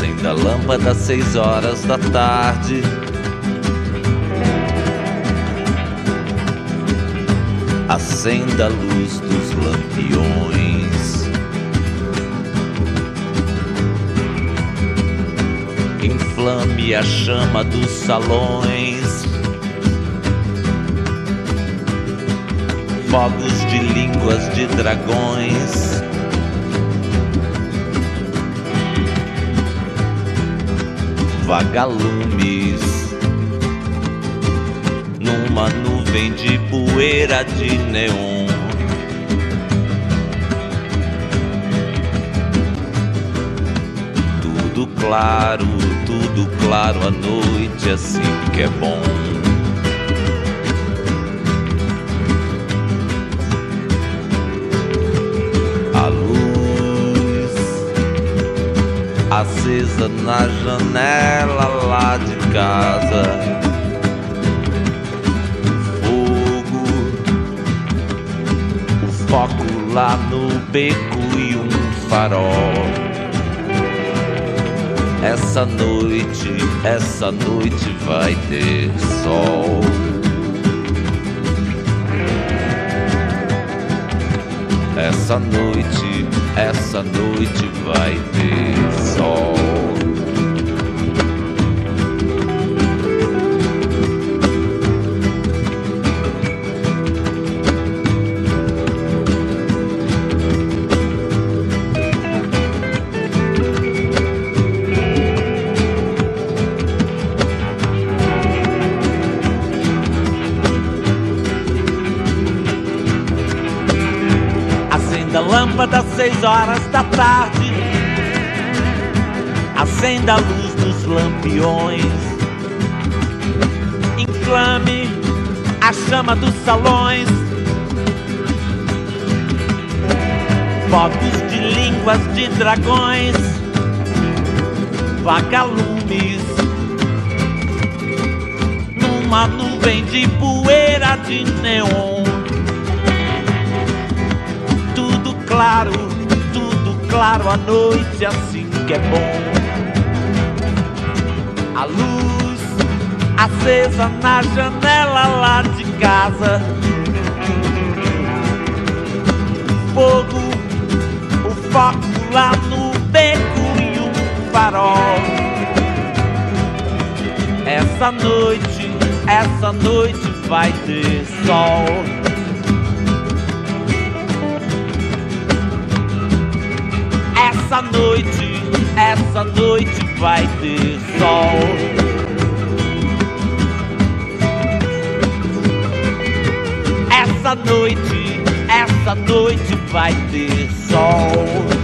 Acenda a lâmpada às 6 horas da tarde. Acenda a luz dos lampiões. Inflame a chama dos salões. Fogos de línguas de dragões. Vagalumes numa nuvem de poeira de neon. Tudo claro à noite, assim que é bom. A luz acesa na janela lá de casa. Fogo, o foco lá no beco e um farol. Essa noite vai ter sol. Essa noite vai ter sol. Acenda a lâmpada às 6 horas da tarde. Acenda a luz dos lampiões. Inflame a chama dos salões. Fogos de línguas de dragões. Vagalumes numa nuvem de poeira de neon. Tudo claro à noite, assim que é bom. A luz acesa na janela lá de casa. Fogo, o foco lá no beco e um farol. Essa noite vai ter sol. Essa noite vai ter sol. Essa noite vai ter sol.